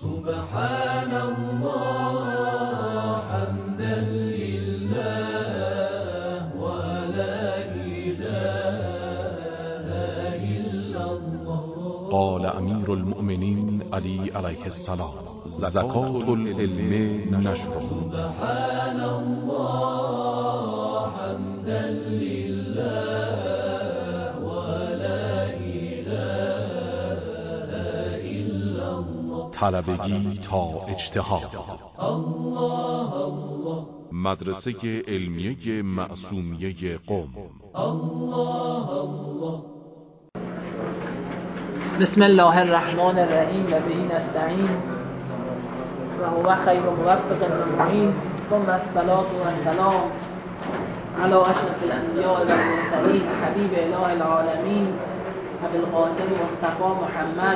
سبحان الله حمدا لله ولا إله إلا الله. قال امیر المؤمنین علی علیه السلام: زکات العلم نشر. سبحان الله حمدا لله ولا إله إلا الله. طلبگی تا اجتهاد. الله الله. مدرسه علمیه معصومیه قم. الله الله. بسم الله الرحمن الرحیم و به نستعین و هو خیر موفق معین. ثم الصلاة والسلام على اشرف الانبیاء و المرسلین حبیب اله العالمین ابی القاسم مصطفى محمد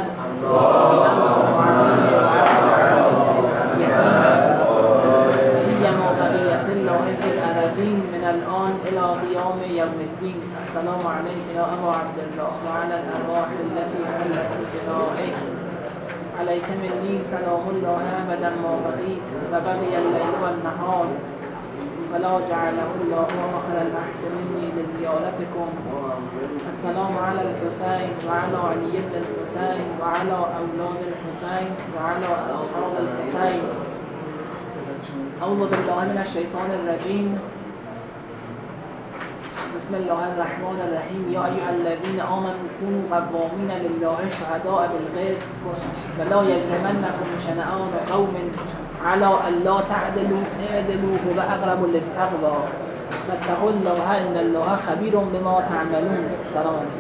سیما بقیة الله فی الارضین من الان الى قیام یوم الدین. السلام علیک یا ابا عبدالله و علی الارواح التي حلت بجنائک. علیک منی سلام الله ابدا ما بقیت و بقی اللیل و النهار ولا جعله الله آخر العهد منی لزیارتکم. السلام علی الحسین و علی علی بن الحسین و علی اولاد الحسین و علی اصحاب الحسین. اعوذ بالله من الشیطان الرجیم. بسم الله الرحمن الرحیم. یا ایها الذین آمنوا كونوا قوامین لله شهداء بالقسط ولا یجرمنکم شنآن قوم على الا تعدلوا اعدلوا هو اقرب للتقوى واتقوا الله ان الله خبیر بما تعملون. سلام علیکم.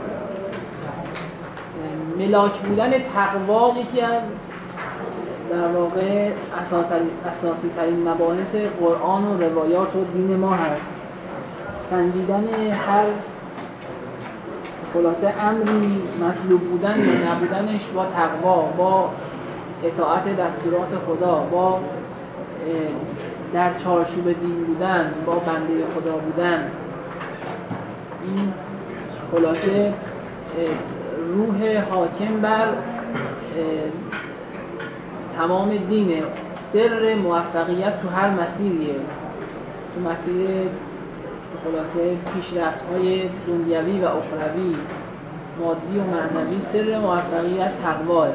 ملاک بودن تقوا یکی از در واقع اساسی ترین مباحث قرآن و روایات و دین ما هست. سنجیدن هر خلاصه امری مطلوب بودن یا نبودنش با تقوا، با اطاعت دستورات خدا، با در چارچوب دین بودن، با بنده خدا بودن، این خلاصه روح حاکم بر تمام دینه. سر موفقیت تو هر مسیریه، تو مسیر خلاصه پیشرفت‌های دنیوی و اخروی، مادی و معنوی، سر موفقیت تقواه.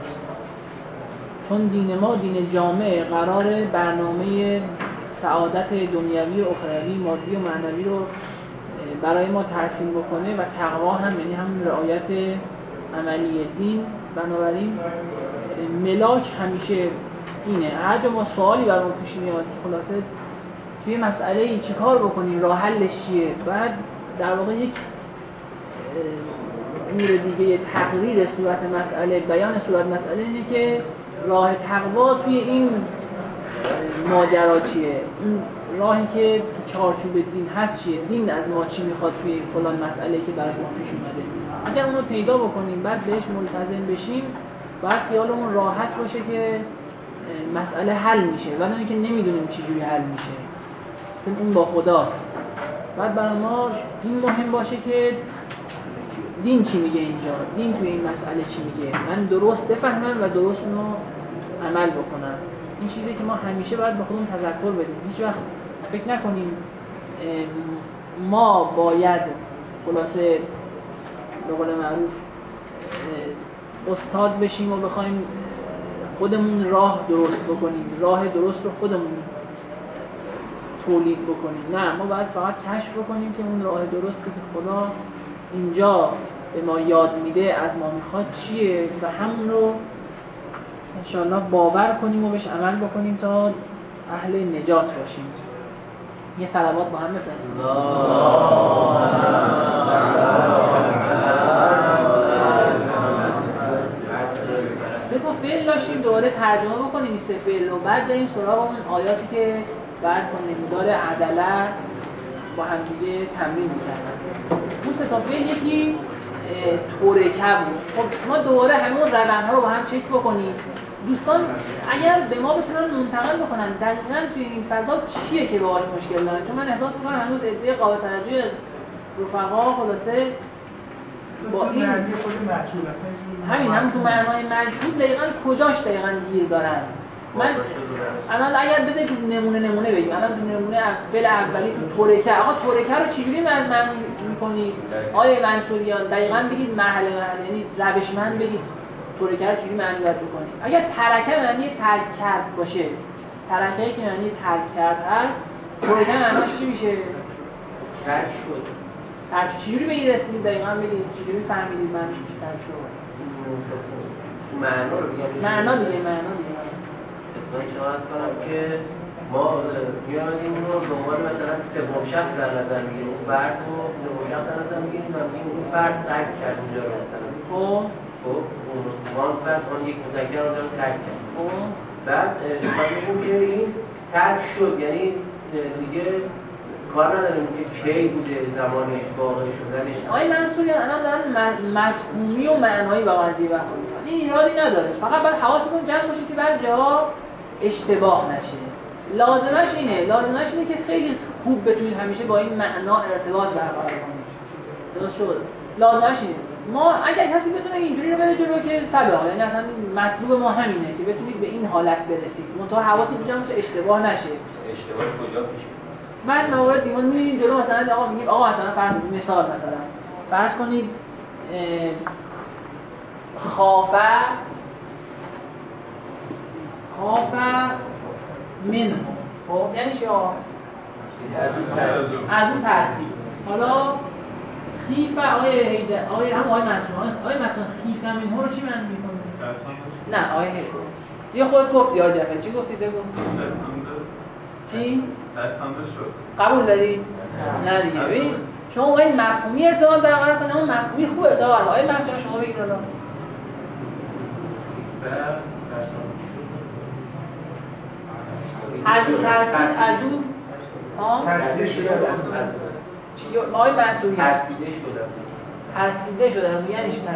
چون دین ما دین جامع قرار برنامه سعادت دنیوی و اخروی، مادی و معنوی رو برای ما ترسیم بکنه و تقوا هم یعنی همون رعایت عملی دین. بنابراین ملاک همیشه اینه. هر جا ما سوالی برامون پیش میاد خلاصه توی مسئله چی کار بکنیم، راه حلش چیه، بعد در واقع یک امور دیگه تقریر صورت مسئله، بیان صورت مسئله اینه که راه تقوا توی این ماجرا چیه، این راهی که تو چارچوب دین هست چیه، دین از ما چی میخواد توی فلان مسئله که برای ما پیش اومده. اگر اونو پیدا بکنیم بعد بهش ملتزم بشیم، بعد خیالمون راحت باشه که مسئله حل میشه، ولی اینکه نمیدونیم چی جوری حل میشه، چون اون با خداست. بعد برای ما این مهم باشه که دین چی میگه اینجا، دین توی این مسئله چی میگه، من درست بفهمم و درست اونو عمل بکنم. این چیزی که ما همیشه باید به خودمون تذکر بدیم. هیچ وقت فکر نکنیم ما باید خلاصه به قول معروف استاد بشیم و بخوایم خودمون راه درست بکنیم، راه درست رو خودمون تولید بکنیم. نه، ما باید فقط کشف بکنیم که اون راه درستی که خدا اینجا به ما یاد میده، از ما میخواد چیه و همون رو انشاءالله باور کنیم و بهش عمل بکنیم تا اهل نجات باشیم. یه صلوات با هم بفرستیم. سه تا فعل داشتیم، دوباره ترجمه بکنیم این سه فعل رو، بعد بریم سراغ اون آیاتی که بعد با نمودار عدله با هم دیگه تمرین می‌کردن. اون سه تا فعل یکی ترکب بود. خب ما دوباره همون روندها رو با هم چک بکنیم. دوستان اگر به ما بتونن منتقل بکنن دقیقاً توی این فضا چیه که باهاش مشکل دارن، چون من احساس می‌کنم هنوز عده قابل توجه رفقا خلاصه با این همین تو معنای مجهول دقیقاً کجاش دقیقاً گیر دارن. من الان اگر بذارید تو نمونه بگیم، الان تو نمونه فعل اولی تو ترکه، آقا ترکه رو چجوری معنی می‌کنید؟ آیه منصوریان دقیقاً بگید محل یعنی روشمند بگید ترکه رو چجوری معنی باید بکنید. اگر ترکه معنی ترک کرد باشه، ترکه که معنی ترک کرد هست، ترکه معناش چی میشه؟ ترک شد. ترک چجوری به این رسیدید؟ دقیقاً بگید چجوری فهمیدید معنیش میشه ترک شد؟ معنا رو بگم. معنا دیگه. من شما از کنم که ما میاریم رو به عنوان مثلا سوم شخص در نظر میگیریم، اون فرد رو سوم شخص در نظر میگیریم و میگیم اون فرد ترک کرد اونجا رو مثلا. خب اون فرد اون یک مذکر اونجا رو ترک کرد. بعد ما میگیم که این ترک شد، یعنی دیگه کار نداریم که کی بوده زمانش واقع شدنش. آقای منصوری الان دارن مفهومی و معنایی با قضیه برخورد می‌کنن. این ایرادی نداره. فقط باید حواستون جمع باشه که بعضی جاها اشتباه نشه. لازمش اینه که خیلی خوب بتونید همیشه با این معنا ارتباط برقرار کنید. درست شد. لازمش اینه. ما اگر کسی بتونه اینجوری رو بره جلو که فبها، یعنی اصلا مطلوب ما همینه که بتونید به این حالت برسید. منتها حواستون جمع باشه اشتباه نشه. اشتباه کجا پیش میاد؟ من موارد دیگه می‌بینیم جلو مثلا آقا میگیم آقا مثلا فرض کنید خافه منه، خب یعنی چی آقا؟ از اون ترتیب. حالا خیفه آقای مسئول خیفه منه رو چی معنی می‌کنه؟ نه آقای یه خود گفتی آقای جعفری، چی گفتی بگو؟ چی؟ قبول دارید؟ نه دیگه. ببین شما باید مفهومی ارتباط برقرار کنید، اون مفهومی خوب ارتباط. آقای مسئول شما بگید حالا. از اون ترسید چی؟ آقای مسئولی ترسیده شده یعنی چی؟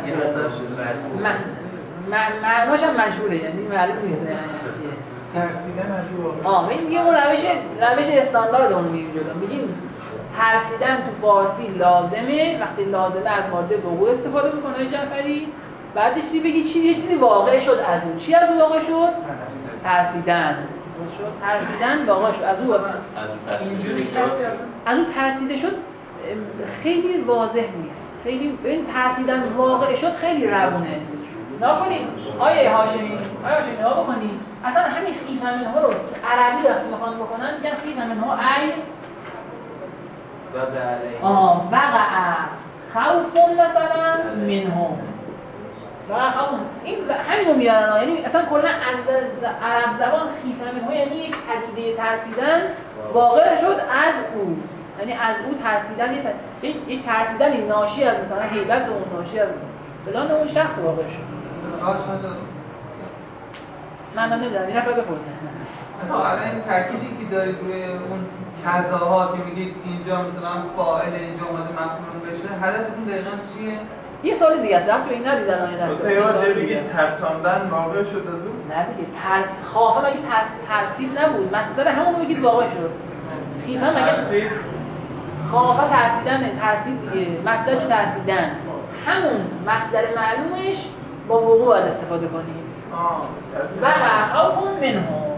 معناش هم مشهوره، یعنی معلوم نیست یعنی چیه ترسیده مشهوره. این دیگه اون روش استاندارد اون میگیم جلو. میگیم ترسیدن تو فارسی لازمه، وقتی لازمه از ماده وقوع استفاده میکنه جعفری. بعدش بگی یه چیزی واقع شد از اون. چی از اون واقع شد؟ ترسیدن. ترسیدن واقع شد از اون. از اون ترسیده شد خیلی واضح نیست. خیلی این ترسیدن واقع شد خیلی روونه. نکنید آیه هاشمی نها بکنید. اصلا همین خیف منها رو عربی وقتی میخوان بکنن میگن خیف منها ای وقع خوف مثلا منهم وقع خوف. این همین رو میارن. یعنی اصلا کلا از عرب زبان خیف منها یعنی یک پدیده ترسیدن واقع شد از او، یعنی از او ترسیدن یک ترسیدن ناشی از مثلا هیبت اون، ناشی از فلان اون شخص واقع شد. من نمیدونم این رو بپرسن. مثلا الان این تأکیدی که دارید روی اون کذاها که میگید اینجا مثلا فاعل اینجا اومده مفعول بشه، هدفتون دقیقاً چیه؟ یه سوال دیگه است. رفت این ندیدن آیا بگید ترساندن واقع شد از اون؟ نه دیگه خواهم اگه ترتیب نبود مصدر همون رو بگید واقع شد. خیفه مگه خواهم ترسیدن دیگه مصدرش ترسیدن همون مصدر معلومش با وقوع باید استفاده کنیم. و خوف منهم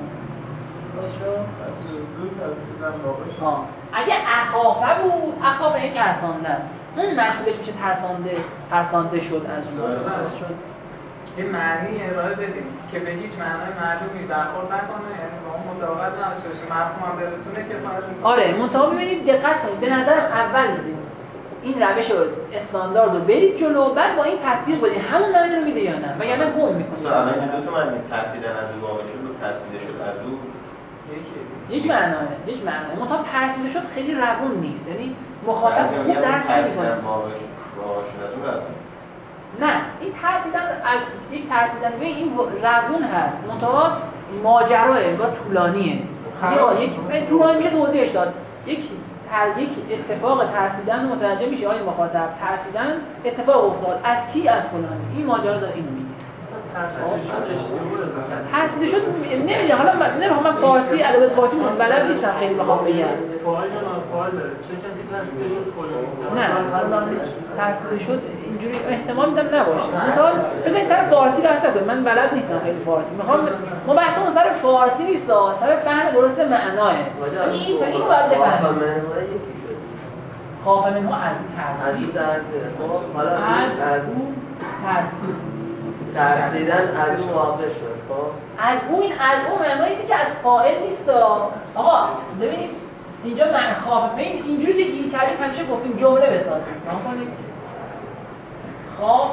اگه اخافه بود، اخافه این ترساندن، اون مشهورش میشه ترسانده شد از اون. یه معنی ارائه بدیم که به هیچ معنای معلومی برخورد نکنه، یعنی با اون مطابقت نشه، مفهوم هم برسونه که آره منتها ببینید دقت کنید. به نظر اول این روش استاندارد رو برید جلو، بعد با این تطبیق بدید همون معنی رو میده یا نه، وگرنه گم میکنید. الان این دو تا معنی ترسیدن از او واقع شد و ترسیده شد از او یک معناه منتها ترسیده شد خیلی روون نیست، یعنی مخاطب خوب درک نمی‌کنه. نه این ترسیدن به این روون هست، منتها ماجرا انگار طولانیه. یک طولانی میشه توضیحش داد. یک اتفاق ترسیدن متوجه میشه آقای مخاطب ترسیدن اتفاق افتاد از کی؟ از فلانی. این ماجرا داره اینو میگه. ترسیده شد نمیدونم، حالا نمیدونم، من فارسی ادبیات فارسی بلد نیستم خیلی بخوام بگم. نه حالا ترسیده شد اینجوری احتمال میدم نباشه. مثلا بذارید سر فارسی بحث کنیم، من بلد نیستم خیلی فارسی. میخوام ما بحثمون سر فارسی نیست، سر فهم درست معناه. یعنی اینو باید بفهمیم. خاف منه از ترسید. حالا از اون ترسیدن از اون واقع شد. از اون معنایی که از فاعل نیست. آقا ببینید اینجا من خاف ببین اینجوری که گیر کردیم همیشه گفتیم جمله بسازیم. نگاه کنید. خاف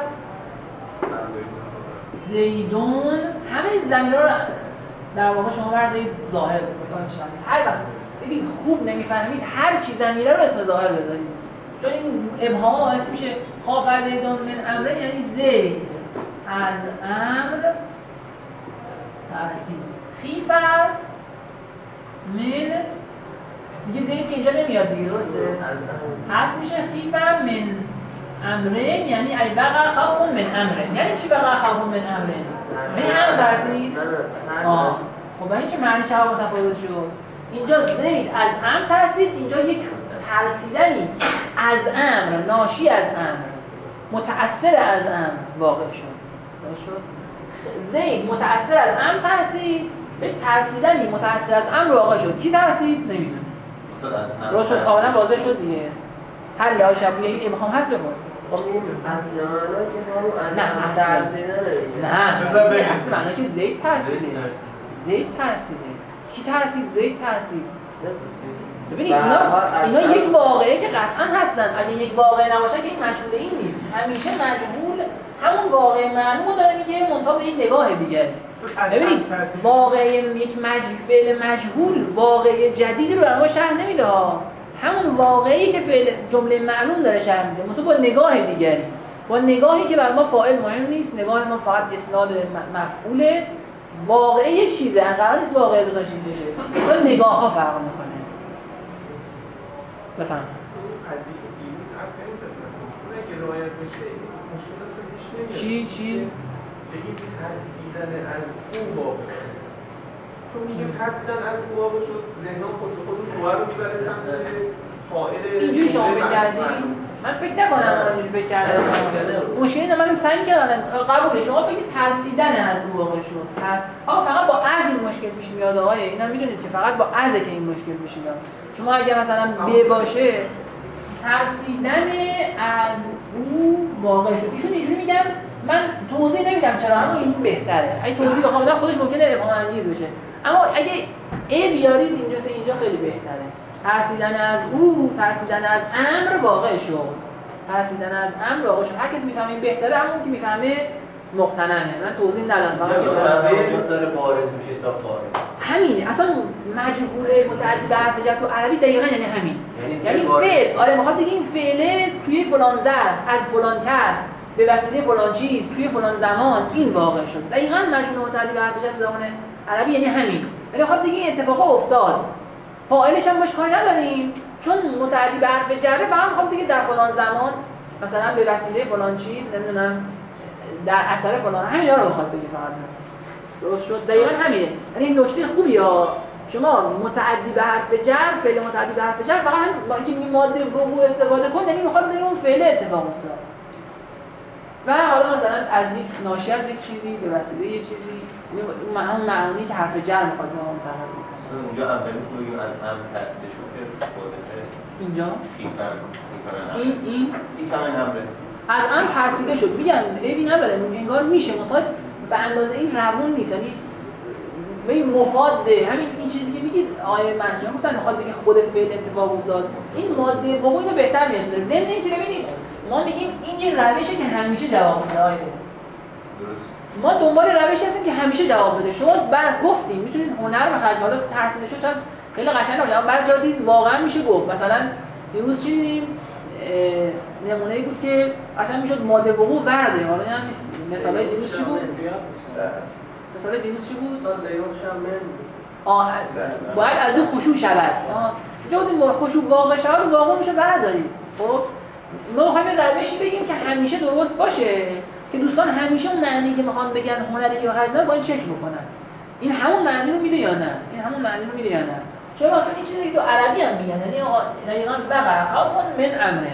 زیدون همه ضمیرها رو در واقع شما بردارید ظاهر بکنید. هر وقت ببین خوب نمیفهمید هر چی ضمیره رو اسم ظاهر بذارید. چون این ابهام باعث میشه خاف زیدون من امر، یعنی زید از امر ترسید. خیف من دیگه زید که اینجا نمیاد دیگه، درسته؟ حرف میشه خیف من امرین، یعنی ای بقى خوف من امرین. یعنی چی بقى خوف من امرین؟ یعنی امر ترسید؟ خب این چه معنی چه ها متفاوت شد؟ اینجا زید از امر ترسید، اینجا یک ترسیدنی از امر، ناشی از امر، متأثر از امر واقع شد. زید متأثر از امر ترسید، به ترسیدنی متأثر از امر واقع شد. کی ترسید؟ نمیدونم. رسول کاملا واضح شد دیگه. هر لحاظ شبیه ابهام هست بپرسید. خب این اصل معنا که نه ترسیدن نه اصل معنا که زید ترسیده. زید ترسیده. کی ترسید؟ زید ترسید. ببینید اینا یک واقعه که قطعا هستن. اگه یک واقعه نباشه که این مشمول این نیست. همیشه مجهول همون واقعه معلومو داره میگه منتها به این نگاه دیگه. ببینید واقعه یک فعل مجهول واقعه جدیدی رو برای ما شرح نمیده ها. همون واقعی که فعل جمله معلوم داره شرح میده، منتها با نگاه دیگری، با نگاهی که برای ما فاعل مهم نیست، نگاه ما فقط اسناد مفعوله. واقعه یک چیزه، قرار نیست واقعه دو تا چیز بشه. با نگاه ها فرق میکنه. بفهم. چی؟ بگیم ترسیدن از اون واقع، چون میگیم ترسیدن از اون واقع شد، ذهنان خودشون جوهر رو میبره سمت فاعل. اینجوری شما بگردید من فکر نکنم اینجوری فکر کردم. مشکلی نه، من سعی کردم قبول شما بگید ترسیدن از اون واقع شد. آقا فقط با از این مشکل پیش میاد. آقای اینا میدونید که فقط با از که این مشکل پیش میاد. شما اگه مثلا ب باشه ترسیدن از اون واقع شد، ایشون اینجوری میگن. من توضیح نمیدم چرا، اما این بهتره. اگه توضیح بخوام بدم خودش ممکنه ابهام انگیز بشه، اما اگه ای بیارید اینجا خیلی بهتره. ترسیدن از او، ترسیدن از امر واقع شد. ترسیدن از امر واقع شد. هر کسی میفهمه این بهتره، همون که میفهمه مقتنعه. من توضیح ندم، فقط داره بارز میشه تا فارغ. همینه اصلا مجهول متعدی به حرف جر تو عربی دقیقاً یعنی همین. یعنی فعل، آره میخواد بگه این فعله توی فلان ظرف از فلان کس به وسیله فلان چیز توی فلان زمان این واقع شد. دقیقاً مجهول متعدی به حرف جر تو زمان عربی یعنی همین. یعنی میخواد بگه این اتفاقا افتاد. فاعلش هم باش کاری نداریم، چون متعدی به حرف جر فقط میخواد بگه در فلان زمان مثلا به وسیله فلان چیز، نمیدونم در اثر فلان، همینا رو میخواد بگه فقط. درست شد؟ دقیقاً همینه. یعنی این نکته خوبیه. شما متعدی به حرف جر، فعل متعدی به حرف جر فقط هم با اینکه ماده وقوع استفاده کن، یعنی میخواد بگه اون فعل اتفاق افتاد. و حالا مثلا از یک ناشی از یک چیزی به وسیله یک چیزی، یعنی اون معانی که حرف جر میخواد به اون منتقل کنه. اونجا اولی میگیم از هم ترسیده شد که واضحه. اینجا این امره از هم ترسیده شد. میگن عیبی نداره، انگار میشه مطابق به اندازه این روون نیست. یعنی به مفاده همین این چیزی که میگید آیه منجم گفتن میخواد بگه خود فعل اتفاق افتاد، این ماده وقوعی رو بهتر میشه. ضمن اینکه ببینید ما میگیم این یه روشه که همیشه جواب میده. آیه ما دنبال روشی هستیم که همیشه جواب بده. شما گفتیم میتونید هنر بخرید، حالا ترسیده شد چون خیلی قشنگ باشه، بعضی جا دید واقعا میشه گفت. مثلا دیروز چی دیدیم نمونه‌ای بود که اصلا میشد ماده وقوع ورده. حالا این مثالای دیروز چی بود؟ مثال دیروز چی بود؟ باید از اون خشوع شود. جا این خشوع واقع شود و واقع میشه بردارید. خب ما میخوایم روشی بگیم که همیشه درست باشه، که دوستان همیشه اون معنی که میخوان بگن هنری که بخرج داره باید چک بکنن این همون معنی رو میده یا نه، این همون معنی رو میده یا نه. چرا مثلا این چیزی که تو عربی هم میگن، یعنی دقیقاً بقر خوفون من امره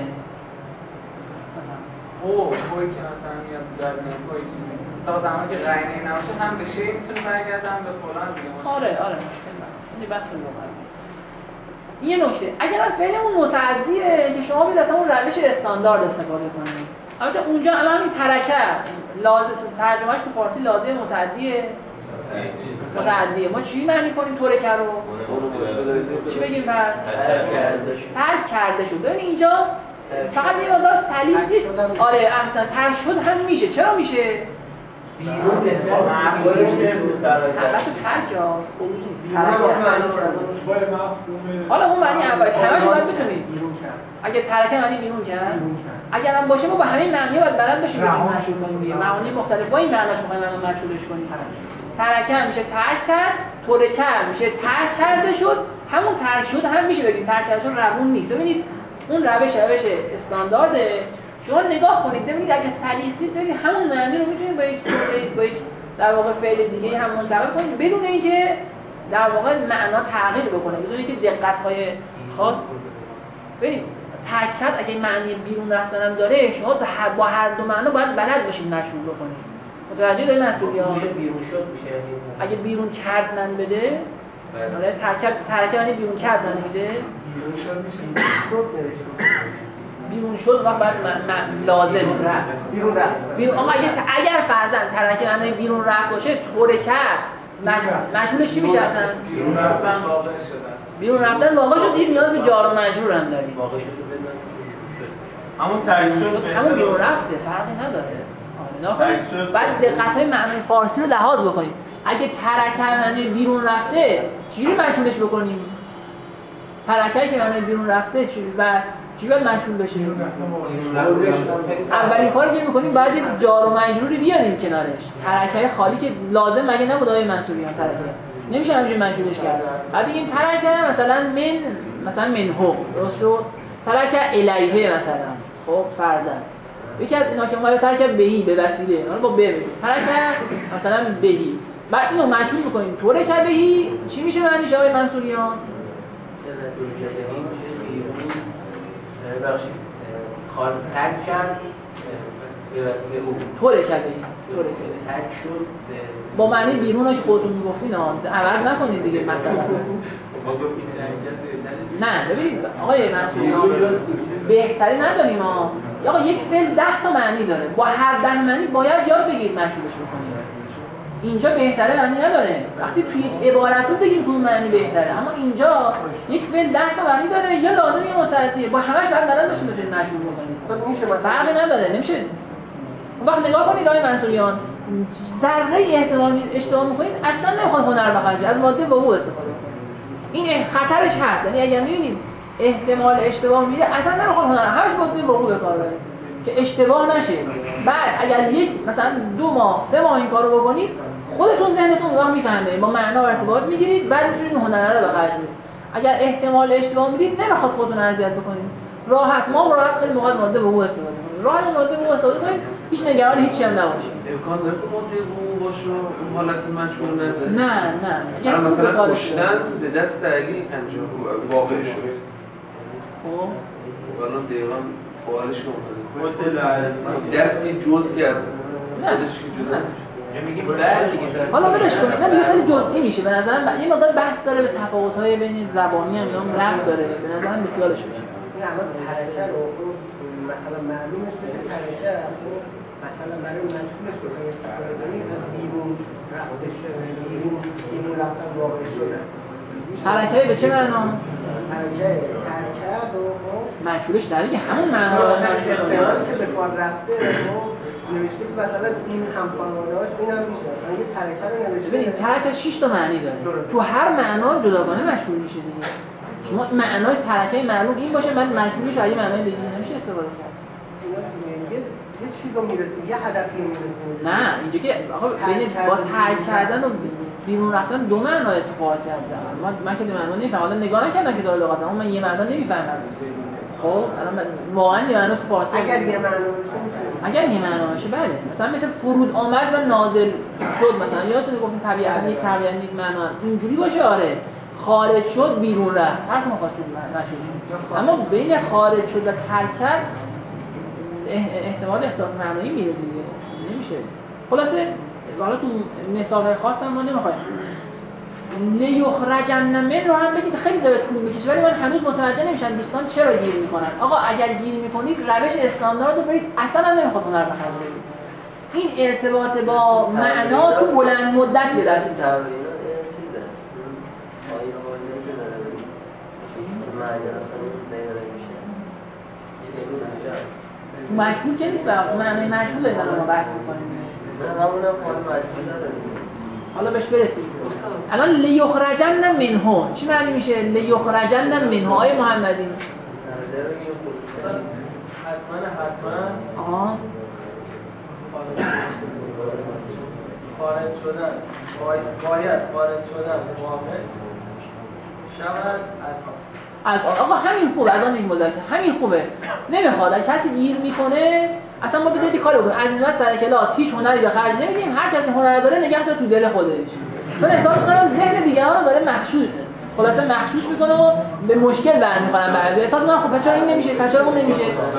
اوی که مثلا میاد در نگاه چیزی تا زمانی که قرینه نباشه هم به شی میتونه برگرده هم به فلان دیگه. آره مشکل نداره. این بحث لغوی. یه نکته اگر فعلمون متعدیه که شما باید اصلا اون روش استاندارد استفاده کنید. البته اونجا الان این ترکه لازم تو ترجمهش تو فارسی لازم متعدیه. ما چی معنی کنیم ترکه رو؟ چی بگیم پس؟ ترک کرده شد. ببین اینجا فقط یه مقدار سلیس نیست. آره اصلا ترک شد هم میشه. چرا میشه؟ البته ترک راست خروج نیست. حالا اون معنی اولش همش باید بتونید. اگه ترکه معنی بیرون کرد، اگر هم باشه ما با همین معنی باید بلد باشیم بگیم مشهور کنیم. معانی مختلف با این معناش می‌خوایم الان مشهورش کنیم. ترکه میشه ترک کرد، ترکه میشه ترک کرده شد. همون ترک شد هم میشه بگیم ترک کرده شد روون نیست. ببینید اون روش استاندارده. شما نگاه کنید ببینید اگه سلیس نیست ببینید همون معنی رو میتونید با یک در واقع فعل دیگه هم منتقل کنید بدون اینکه در واقع معنا تغییر بکنه، بدون اینکه دقت‌های خاص. ببینید ترک کرد اگه معنی بیرون رفتن هم داره شما با هر دو معنا باید بلد باشید مشهور بکنید. متوجه دارید مسئولیت بیرون شد میشه اگه بیرون کرد من بده آره ترک یعنی بیرون کرد من میده بیرون شد میشه بیرون شد وقت بعد لازم بیرون آقا اگر فرضاً ترک یعنی بیرون رفت باشه طوره کرد مجهولش چی میشه اصلا؟ بیرون رفتن واقع شد دیگه نیاز به جار و مجرور هم داریم. واقع شد همون ترک شد همون بیرون رفته فرقی نداره. بعد دقت‌های معنی فارسی رو لحاظ بکنید. اگه ترکه معنی بیرون رفته چجوری مشهورش بکنیم؟ ترکه که معنی بیرون رفته چی باید مشهور بشه؟ اولین کاری که می‌کنیم باید جار و مجروری بیاریم کنارش. ترکه خالی که لازم مگه نبود آقای منصوریان ترکه نمیشه همینجوری مشهورش کرد. بعد این ترکه مثلا منهو درست شد. ترکه الیه مثلا خب فرضاً یکی از اینا که اومده ترک بهی به وسیله حالا با ب بگیم ترک مثلا بهی بعد اینو مجهول می‌کنیم ترک بهی چی میشه معنیش آقای منصوریان؟ خال ترک کرد به او ترک بهی ترک شد با معنی بیرونش خودتون میگفتین عوض نکنید دیگه مثلا نه ببینید آقای منصوریان بهتری نداریم آقا یک فعل 10 تا معنی داره با هر 10 معنی باید یاد بگیرید مشهورش بکنید. اینجا بهتره معنی نداره وقتی توی یک عبارت رو بگیم کدوم معنی بهتره اما اینجا یک فعل 10 تا معنی داره یا لازم یا متعدی با همش باید بلد باشید بتونید مشهور بکنید. فرقی نداره نمیشه. اون وقت نگاه کنید آقای منصوریان ذره احتمال اشتباه میکنید اصلا نمیخواد هنر بخرید از ماده با او استفاده کنید. این خطرش هست یعنی اگر میبینید احتمال اشتباه میره اصلا نمیخواد هنر همش باید با او بکار بره که اشتباه نشه. بعد اگر مثلا 2 ماه 3 ماه این کارو بکنید خودتون ذهنتون اون وقت میفهمه با معنا و ارتباط میگیرید بعد میتونید هنر رو بخرج بدید. اگر احتمال اشتباه میدید نمیخواد خودتون اذیت بکنید راحت خیلی موقع ماده به او استفاده کنید راحت ماده به او استفاده کنید هیچ نگران هیچی هم نباشید. امکان داره که ماده به او باشه اون حالت مجبور نده نه مثلا کشتن به دست دلیل انجام واقع شد خب الان دقیقا فعالش که اومده دست این جزئی از خودش که جدا میگیم برمیگه حالا ولش کنید نه دیگه خیلی جزئی میشه به نظرم یه مقدار بحث داره به تفاوت‌های بین زبانی هم اینا ربط داره به نظرم به خیالش بشه. این الان ترکه رو مثلا معلومش بشه ترکه مثلا برای مشغولش بکنیم استفاده کنیم از بیرون رفتش بیرون رفتن واقع شده ترکه به چه معنا؟ ترکه رو مشغولش داره که همون معنا رو مشغول کنه که به کار رفته نوشته که مثلا این هم خانواده‌اش اینم میشه مثلا یه ترکه رو نوشته ببین ترکه 6 تا معنی داره تو هر معنا جداگانه مشغول میشه دیگه شما معنای ترکه معلوم این باشه من مشغولش اگه معنای دیگه نمیشه استفاده کرد یه چیزو میرسیم یه هدفی میرسیم نه اینجا که آقا ببینید با ترک کردن و بیرون رفتن دو معنای تو فارسی هست من که دو معنا نمیفهمم حالا نگاه نکردم که داره لغت اما من یه معنا نمیفهمم خب الان واقعا یه معنا تو فارسی اگر یه معنا اگر این معنا باشه بله، مثلا مثل فرود آمد و نازل شد، مثلا یادتونه گفتیم طبیعت یک معنا اینجوری باشه. آره خارج شد بیرون رفت هر کدوم خواستید نشد، اما بین خارج شد و ترک کرد احتمال اختلاف معنایی میره دیگه، نمیشه. خلاصه حالا تو مثال خاصم ما نمیخوایم لیخرجن من رو هم بگید خیلی داره طول میکشه، ولی من هنوز متوجه نمیشم دوستان چرا گیر میکنن. آقا اگر گیر میکنید روش استاندارد رو برید، اصلا نمیخواد هنر به خرج بدید. این ارتباط با معنا تو بلند مدت به دست میاد. مجهول که نیست، معنی مجهول داریم ما بحث میکنیم. حالا بهش برسیم. الان لیخرجن منه چی معنی میشه؟ لیخرجن منه آیه محمدی حتما خارج شدن باید خارج شدن موافق شود از آقا همین خوبه. از آن یک مذاکره همین خوبه. نمیخواد اگه کسی گیر میکنه اصلا ما بذارید کاری بکنیم. از این وقت سر کلاس هیچ هنری به خرج نمیدیم، هر کسی هنر داره نگه داره تو دل خودش، چون احساس می‌کنم ذهن دیگران رو داره مخشوش میکنه و به مشکل برمی‌خورن. بعضی احساس می‌کنن خب پس چرا این نمیشه، پس چرا اون نمیشه.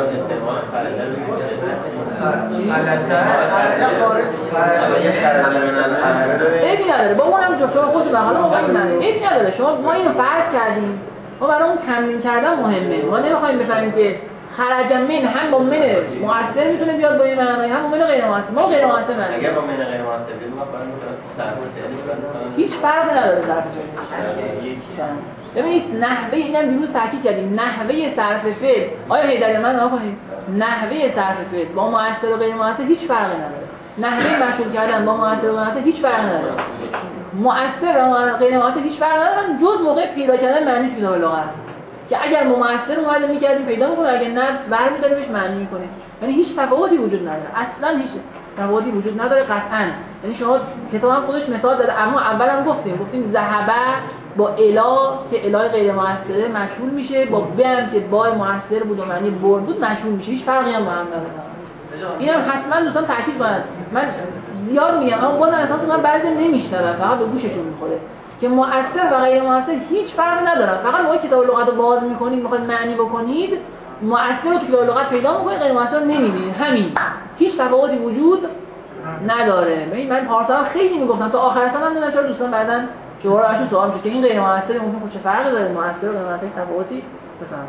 عیبی نداره با اونم جفت شما خودتون حالا ما این معنی عیبی نداره. ما اینو فرض کردیم، ما برای اون تمرین کردن مهمه. ما نمی‌خوایم بفهمیم که خرج من هم با من مؤثر میتونه بیاد با این معنی، هم با من غیر مؤثر. ما غیر مؤثر معنی اگه با من غیر مؤثر بیاد ما فقط می‌تونیم صرف فعلی هیچ فرقی نداره صرف ببینید نحوه اینم دیروز تاکید کردیم، نحوه صرف فعل آیا حیدری من نگاه کنید، نحوه صرف فعل با مؤثر و غیر مؤثر هیچ فرقی نداره. نحوه مشغول کردن با مؤثر و غیر مؤثر هیچ فرقی نداره. مؤثر و غیر مؤثر هیچ فرقی ندارن جز موقع پیدا کردن معنی تو کتاب لغت، که اگر مؤثر اومده می‌کردیم پیدا می‌کنه، اگر نه برمی‌داریم بهش معنی می‌کنیم. یعنی هیچ تفاوتی وجود نداره، اصلا هیچ تفاوتی وجود نداره قطعاً. یعنی شما کتاب هم خودش مثال داره، اما اول هم گفتیم ذهب با الا که الای غیر مؤثره مجهول میشه، با بم که با مؤثر بود و معنی برد بود مجهول میشه. هیچ فرقی هم با هم نداره. اینم حتما دوستان تاکید کنن. من زیاد میگم اما بازم احساس می‌کنم بعضی نمی‌شنون، فقط به گوششون می‌خوره که مؤثر و غیر مؤثر هیچ فرقی ندارن. فقط موقعی کتاب لغت رو باز می‌کنید می‌خواید معنی بکنید، مؤثر رو تو کتاب لغت پیدا می‌کنید، غیر مؤثر رو نمی‌بینید. همین، هیچ تفاوتی وجود نداره. ببین من پارسال خیلی میگفتم تا آخر سال نمیدونم چرا دوستان بعداً جوابشون سوال میشه که این غیر مؤثر ممکن خود چه فرقی داره، مؤثر و غیر مؤثر تفاوتی بفهم.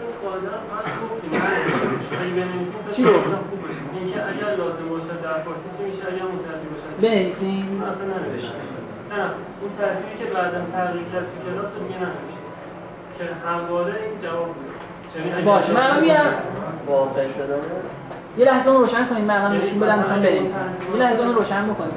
چی رو؟ اینکه اگر لازم باشه در فارسی چی میشه، اگر متعدی باشه بنویسیم. اصلا ننوشته. نه اون ترتیبی که بعداً تغییر کرد تو کلاس رو دیگه ننوشته که همواره این جواب بوده. باشه من میگم واقع شدنه. یه لحظه اون روشن کنید، من الان نشون بدم مثلا بنویسم. یه لحظه اون روشن بکنید.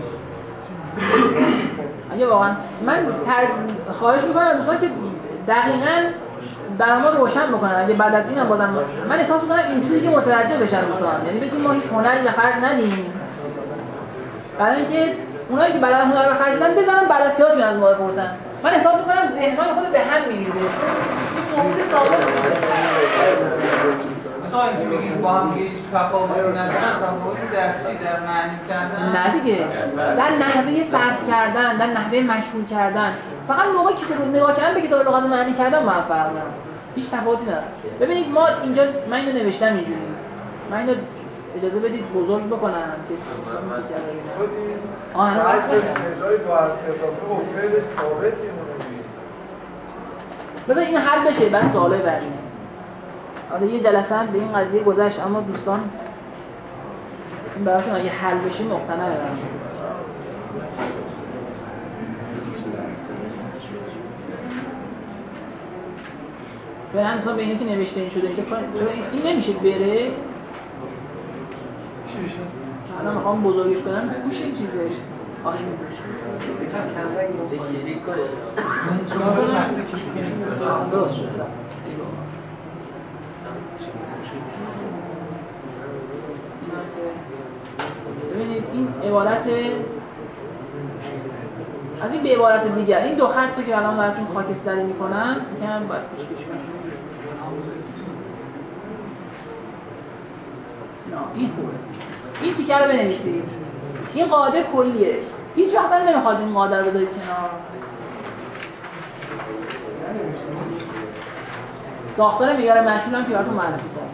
اگه واقعا من خواهش می‌کنم دوستان که دقیقاً برای ما روشن بکنن. اگه بعد از اینم بازم من احساس می‌کنم اینجوری دیگه متوجه بشن دوستان، یعنی بگیم ما هیچ هنری به خرج ندیم، برای اینکه اونایی که بلد هنر به خرج دادن بزنن بعد از کلاس میان از ما بپرسن. من احساس می‌کنم ذهنای خود به هم می‌ریزه. این موضوع ثابت مثلا اینکه میگیم با هم دیگه هیچ تفاوتی ندارن، تفاوتی در چی؟ در معنی کردن؟ نه دیگه، در نحوه صرف کردن، در نحوه مشهور کردن. فقط موقعی که کتاب نگاه کردن به کتاب لغت معنی کردن موفق بودن. هیچ تفاوتی نداره. ببینید ما اینجا من اینو نوشتم اینجوری. من اینو اجازه بدید بزرگ بکنم که آها نه بذار این حل بشه بعد سوالای بعدی. آره یه جلسه هم به این قضیه گذشت، اما دوستان این براشون اگه حل بشه مقتنع برام. به هر حساب اینه که نوشته این شده اینجا چرا این نمیشه بره؟ الان میخوام بزرگش کنم گوش این چیزش آهنگ چیکار کنم؟ درست شد. ببینید این عبارت از این به عبارت دیگر این دو خطی که الان براتون خاکستری میکنم یکم باید کوچیکش کنم. این خوبه. این تیکه رو بنویسید. این قاعده کلیه. هیچ وقت هم نمیخواد این قاعده رو بذارید کنار. ساختار معیار مشمول هم که براتون معرفی کردم.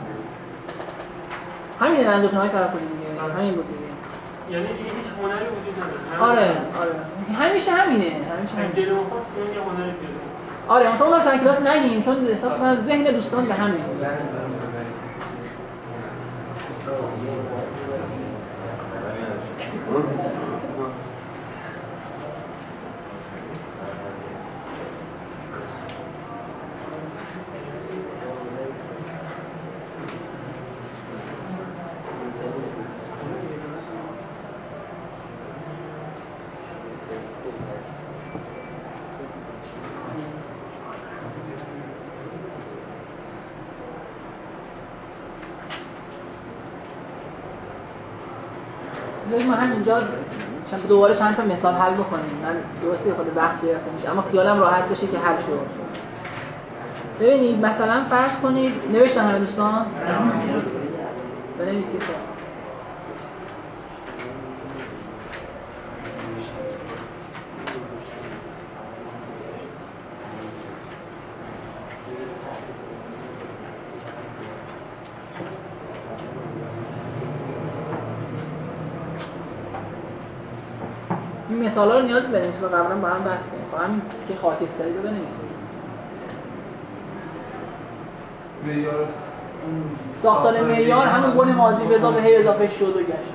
همینه من دکترهای تراکمی دیگه. همین بود دیگه. یعنی دیگه هیچ هنری وجود نداره. آره. همیشه همینه. دلم خواست اون یه هنری پیدا. آره اون رو سر کلاس نگیم چون احساس کنم ذهن دوستان به هم می‌ریزه. ما همینجا دوباره چند تا مثال حل بکنیم. من درسته خود وقت گرفته میشه اما خیالم راحت بشه که حل شد. ببینید مثلا فرض کنید نوشتن همه دوستان؟ بنویسید. این مثالا رو نیاز بنویسید و قبلا با هم بحث کنیم. خب همین که خاکستری رو بنویسید. معیار ساختار معیار همون گونه ماضی به اضافه هی اضافه شد و گشت.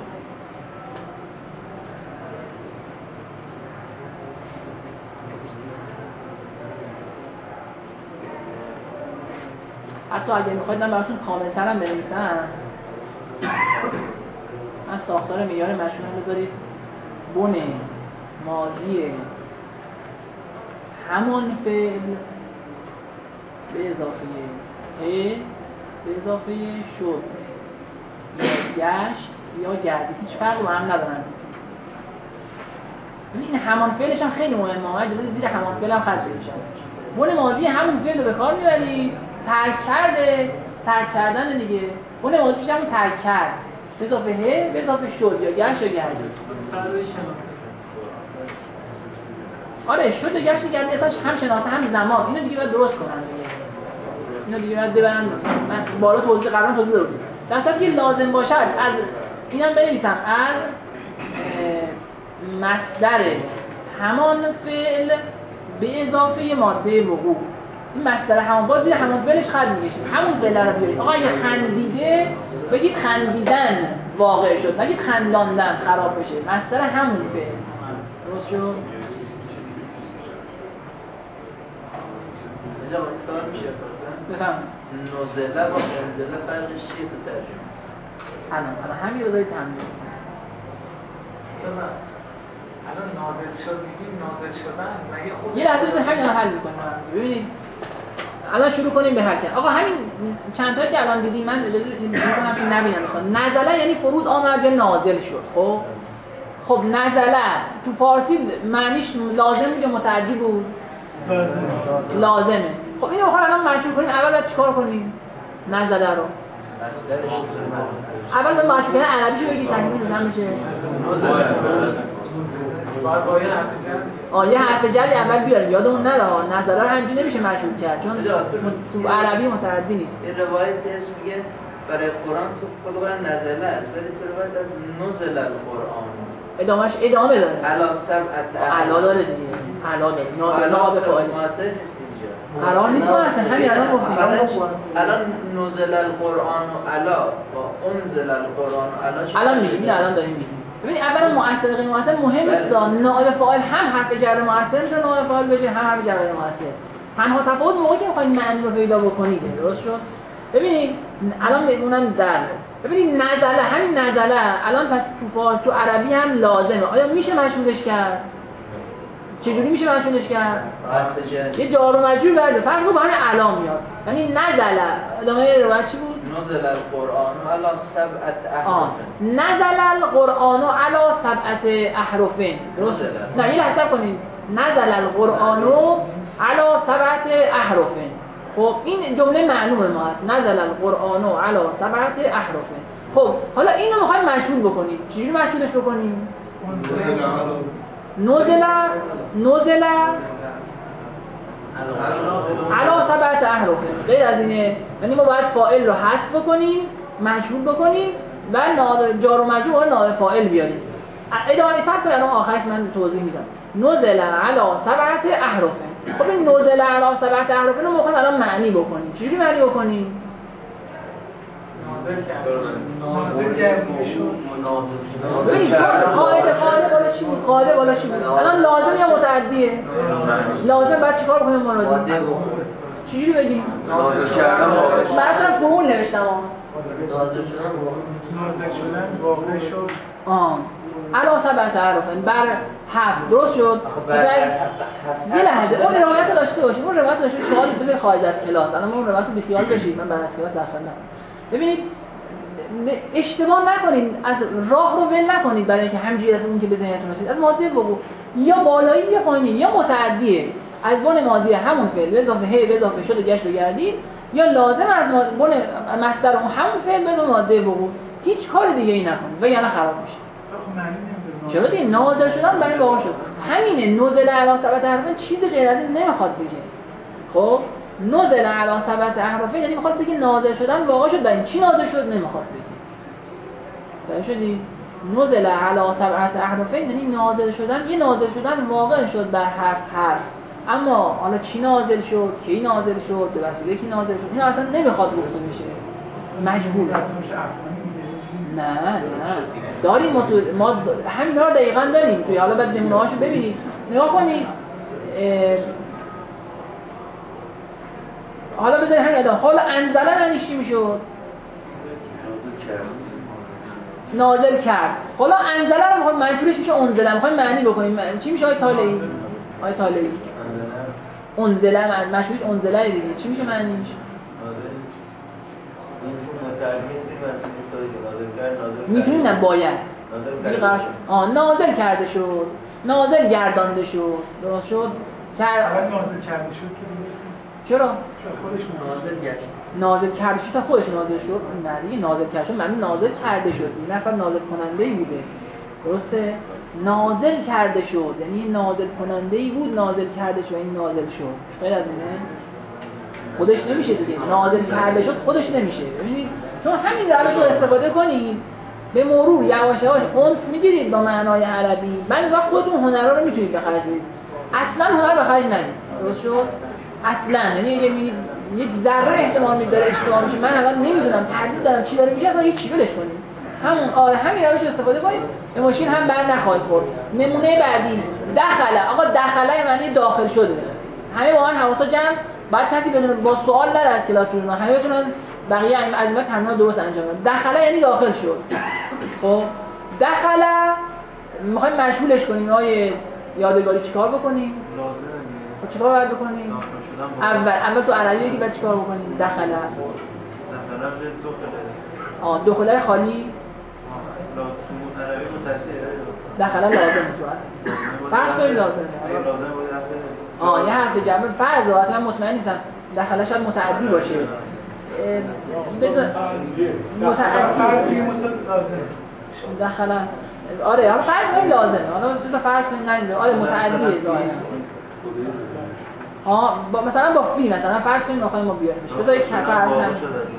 حتی اگه میخواید من براتون کامل‌تر هم بنویسم من ساختار معیار مشمول بذارید بن ماضی همان فعل به اضافه ه به اضافه شد یا گشت یا گردید هیچ فرقی با هم ندارن. این همان فعلش هم خیلی مهمه. ما اجازه زیر همان فعل هم خط بکشم. بن ماضی همون فعل رو به کار میبری. ترک کردن دیگه. بن ماضی میشه همون ترک کرد به اضافه ه به اضافه شد یا گشت یا گردید. آره شد و گشت و گردید اصلا هم شناسه هم زمان. اینو دیگه باید درست کنن دیگه. اینو دیگه باید ببرن. من بالا توضیح دادم. در صورتی که لازم باشد از اینم بنویسم از مصدر همان فعل به اضافه ماده وقوع. این مصدر همان باز زیر همان فعلش خط می‌کشیم. همون فعل رو بیارید. آقا اگه خندیده بگید خندیدن واقع شد. نگید خنداندن خراب بشه. مصدر همون فعل. درست شد؟ اینجا سوال میشه بفهم. نزله با انزله فرقش چیه تو ترجمه؟ الان همین رو بذارید تمرین. الان نازل شد میگیم نازل شدن مگه خود یه لحظه بذارید همین رو حل می‌کنیم. ببینید الان شروع کنیم به حل کردن. آقا همین چند تایی که الان دیدیم من اجازه می‌کنم که نبینم مثلا نزله یعنی فرود آمد یا نازل شد. خب نزله تو فارسی معنیش لازم بود یا متعدی بود؟ لازمه. خب اینو بخوام الان مشهور کنیم. اول باید چیکار کنیم؟ نزله رو اول باید مشهور کنیم. عربیشو بگید تکمیل روشن میشه. یه حرف جری اول بیاریم. یادمون نره نزله رو همینجوری نمیشه مشهور کرد چون تو عربی متعدی نیست. این روایت اسم میگه برای قرآن تو خود قرآن نزله است ولی تو روایت از نزل القرآن ادامه داره. علا سبعت علا داره دیگه. علا داره. ناب فاعل قرار نیست اصلا همین الان گفتیم. الان نزل القرآن و علا و انزل القرآن و علا الان میگیم. الان داریم میگیم. ببین اولا مؤثر غیر مؤثر مهم نیست. نائب فاعل هم حرف جر مؤثر میتونه نائب فاعل بشه هم حرف جر مؤثر. تنها تفاوت موقعی که میخواید معنی رو پیدا بکنید. درست شد؟ ببینید الان اونم در ببینید نزله همین نزله الان پس تو فارسی تو عربی هم لازمه. آیا میشه مشمولش کرد؟ چجوری میشه مشمولش کرد؟ یه جار و مجرور کرده. فرض کن با همین علا میاد. یعنی نزله ادامه روایت چی بود؟ نزل القرآن علی سبعت احرف. نزل القرآن علی سبعت احرف. درست؟ نه یه لحظه کنید. نزل القرآن علی سبعت احرف. خب این جمله معلوم ما است. نزل القرآن علی سبعت احرف. خب حالا اینو میخوایم مشهور بکنیم. چجوری مشهورش بکنیم؟ نزل علا 7 احرف. غیر از اینه، یعنی ما باید فاعل رو حذف بکنیم، مشهور بکنیم و جار و مجرور نائب فاعل بیاریم. ادامه صرف الان آخرش من توضیح میدم. نزل علا 7 احرف. خب این نزل علا 7 احرف رو میخوایم الان معنی بکنیم. چجوری معنی بکنیم؟ ببینید قاعده بالا چی بود؟ قاعده بالا چی بود؟ الان لازم یا متعدیه؟ لازم بعد چیکار کنیم مرادی؟ چجوری بگیم؟ مثلا فعول نوشتم نازل شدن واقع شد. علا 7 احرف بر 7 درست شد. یه لحظه اون روایت داشته باشیم. اون روایت داشته سوال بذار خارج از کلاس. الان ما اون روایت رو بیخیال بشید. من بعد از کلاس داخل نشم. ببینید اشتباه نکنید، از راه رو ول نکنید برای اینکه همینجوری اون که به ذهنتون رسید. از ماده بگو یا بالایی یا پایینی یا متعدیه. از بن ماضی همون فعل به اضافه هی به اضافه شد و گشت و گردید، یا لازم از بن مصدر اون همون فعل به اضافه ماده بگو. هیچ کار دیگه ای نکنید وگرنه خراب میشه. چرا دیگه نازل شدن برای واقع شد. همینه. نزل علی 7 احرف چیز غیر از این نمیخواد بگه. خب نزل علی 7 احرف یعنی میخواد بگه نازل شدن واقع شد. این چی نازل شد نمیخواد بگه. صحیح شدی؟ نزل علی 7 احرف یعنی نازل شدن، یه نازل شدن واقع شد بر 7 حرف. اما حالا چی نازل شد، کی نازل شد، به وسیله کی نازل شد، این اصلا نمیخواد گفته بشه. مجبور. نه داریم ما همینا رو دقیقاً داریم توی. حالا بعد نمونه‌هاشو ببینید. نگاه کنید. حالا بذارید همین ادامه. حالا انزله معنی چی میشد؟ نازل کرد. حالا انزله رو میخوایم منظورش میشه انزله. میخوایم معنی بکنیم. چی میشه آیه طالعی؟ آیه طالعی. انزله معنیش انزله دیگه. چی میشه معنیش؟ میتونی نه باید. نازل کرده شد. نازل گردانده شد. درست شد؟ نازل کرده شد. چرا؟ خودش نازل کرده شد تا خودش نازل شد. نه دیگه نازل کرده شد معنی نازل کرده شد. این نفر نازل کننده‌ای بوده. درسته؟ نازل کرده شد یعنی نازل کننده‌ای بود، نازل کرده شد این نازل شد. غیر از اینه خودش نمیشه دیگه. نازل کرده شد خودش نمیشه. ببینید چون همین روش رو استفاده کنید به مرور یواش یواش اونس میگیرید با معنای عربی. بعد وقت خودتون هنرا رو میتونید به خرج بدید. اصلا هنر به خرج ندید. درست شد؟ اصلا یعنی اگه میبینید یک ذره احتمال میداره اشتباه میشه، من الان نمیدونم تردید دارم چی داره میشه، اصلا هیچ چی ولش کنید. همین روش رو استفاده کنید. به ماشین هم بر نخواهید خورد. نمونه بعدی دخله. آقا دخله معنی داخل شده. همه با من حواسا جمع. بعد کسی بدونه با سوال نره از کلاس بیرون. همه بتونن بقیه عزیمت تمرین درست انجام بدن. دخله یعنی داخل شد. خب دخله میخوایم مشغولش کنیم. آیه یادگاری چیکار بکنیم؟ لازمه. چیکار باید بکنیم؟ اول تو عربی بگی بعد چیکار بکنیم؟ دخله. دخله خالی. دخله لازم تو فرض کنید لازمه. یه حرف جمع فرض اصلا مطمئن نیستم. دخله شاید متعدی باشه. بذار متعدی دخله. آره حالا فرض کنیم لازمه. حالا بذار فرض کنیم نه. آره متعدیه ظاهرا. مثلا با فی مثلا فرض کنیم می‌خوایم ما بیاریم. بذار یک فرض کنیم.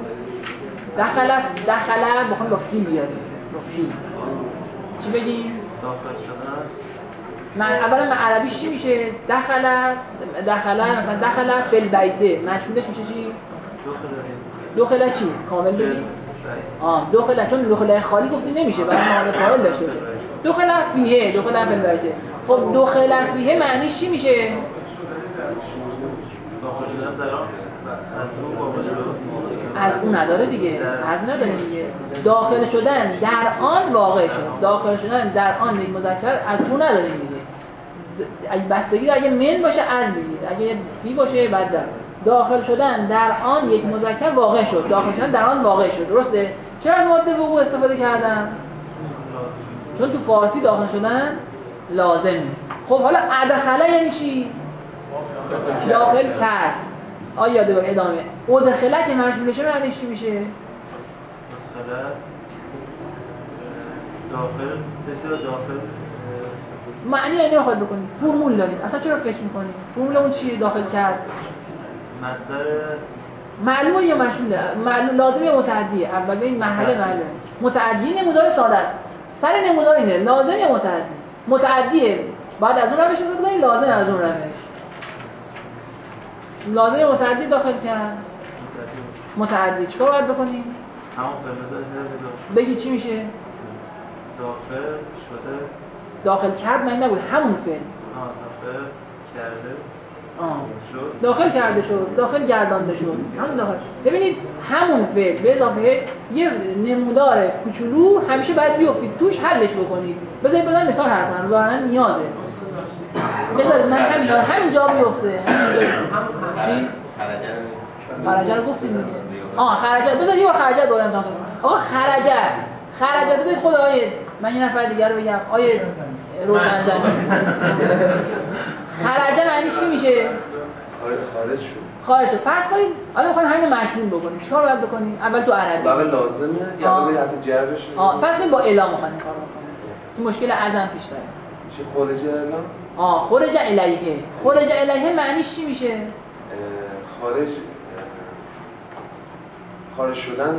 دخله بخوام با فی بیاریم. با فی چی بگیم؟ من اولا عربیش چی میشه؟ دخله مثلا دخله فی البیت مشهورش میشه چی؟ دخله چی؟ کامل بگیم؟ دخله چون دخله خالی گفتی نمیشه باید معنی فاعل داشته باشه. دخله فیه دخله فی البیت. خب دخله فیه معنیش چی میشه؟ از اون نداره دیگه. از نداره دیگه. داخل شدن در آن واقع شد. داخل شدن در آن یک مذکر از اون نداریم دیگه. اگه بستگی اگه من باشه از بگید. اگه فی باشه بعد داخل شدن در آن یک مذکر واقع شد. داخل شدن در آن واقع شد. درسته؟ چرا از ماده وقوع استفاده کردن؟ چون تو فارسی داخل شدن لازمه. خب حالا ادخله یعنی چی؟ داخل کرد. یادگاری ادامه. ادخله که مجبور بشه معنیش چی میشه؟ داخل کسی رو داخل معنی اینو نمیخواد بکنید. فرمول داریم. اصلا چرا فکر می‌کنید؟ فرمول اون چیه داخل کرد؟ مصدر معلومه یا مشموله؟ معلوم لازم یا متعدیه؟ اول ببین محله متعدی نمودار ساده است. سر نمودار اینه لازم یا متعدی؟ متعدیه. بعد از اون روش استفاده کنید لازم از اون روش. لازم یا متعدی داخل کرد؟ متعدی. چیکار باید بکنیم؟ همون فعل بگی چی میشه؟ داخل شده داخل کرد من نبود همون فعل. داخل کرده داخل کرده شد، داخل گردانده شد. همون داخل. ببینید همون فعل به اضافه یه نمودار کوچولو همیشه باید بیافتید توش حلش بکنید. بذارید مثال حرف کنم. ظاهرا نیازه. بذارید من همینجا بیفته. چی؟ خرجه رو گفتید میگه. خرجه. بذارید یه خرجه دوره امتحان کنیم. آقا خرجه بذارید خود آیه من یه نفر دیگه رو بگم. آیه روشن‌زنی. خرجه معنی چی میشه؟ خارج شد. فرض کنید الان می‌خوایم همین مشمول بکنیم. چیکار باید بکنیم؟ اول تو عربی. بله لازمه یا به حرف جرش. فرض کنید با اعلام می‌خوایم کار بکنیم. تو مشکل عدم پیش داره. میشه خارج اعلام؟ خارج الیه. خارج الیه معنیش چی میشه؟ خارج شدن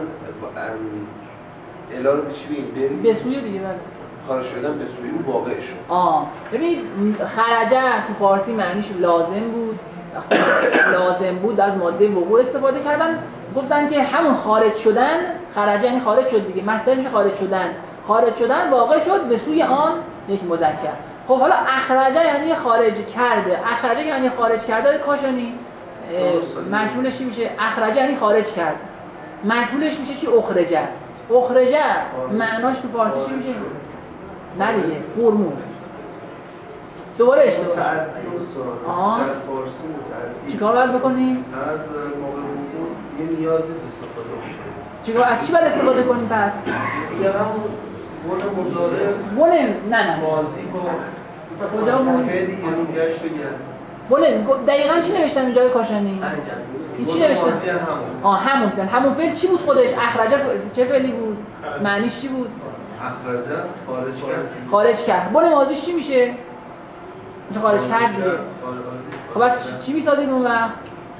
اعلام به چی بگیم؟ به سوی دیگه بله. خارج شدن به سوی او واقع شد. ببینید خرجه تو فارسی معنیش لازم بود. وقتی لازم بود از ماده وقوع استفاده کردن گفتن که همون خارج شدن خرجه یعنی خارج شد دیگه. مصدر میشه خارج شدن واقع شد به سوی آن یک مذکر. خب حالا اخرجه یعنی خارج کرده. اخرجه یعنی خارج کرده کاشانی مجهولش چی میشه؟ اخرجه یعنی خارج کرد. مجهولش میشه چی؟ اخرجه معناش تو فارسی چی میشه؟ نه دیگه فرمول. دوباره اشتباه. در فارسی متعدی. چیکار باید بکنیم؟ از موقع وقوع یه نیاز نیست استفاده بشه. چیکار از چی باید استفاده کنیم پس؟ دیگه همون بون مضارع نه ماضی با کجا بود؟ دیگه گشت بون دقیقاً چی نوشتم اینجا کاشانی؟ این چی نوشتم؟ همون فعل چی بود خودش؟ اخرجه چه فعلی بود؟ معنیش چی بود؟ اخرجه خارج کرد. بون ماضیش چی میشه؟ میشه خارج کرد دیگه. خب بعد چی میسازید اون وقت؟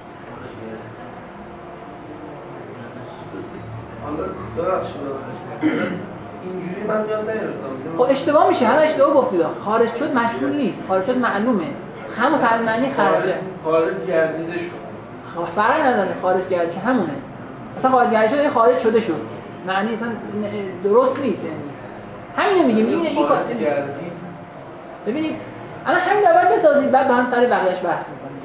اینجوری من یاد نگرفتم. خب اشتباه میشه. حالا اشتباه گفتید. خارج شد مشمول نیست. خارج شد معلومه. همون فعل معنی خارجه. خارج گردیده شد. فرق نداره خارج گردش همونه. اصلا خارج گردش شد خارج شده شد. معنی اصلا درست نیست یعنی. همینو میگیم. این کار ببینید الان همین اول بسازید بعد با هم سر بقیه‌اش بحث می‌کنیم.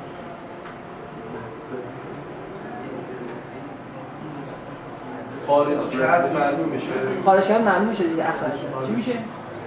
خارج کرد معلوم میشه. خارج کرد معلوم میشه دیگه اخرش. چی میشه؟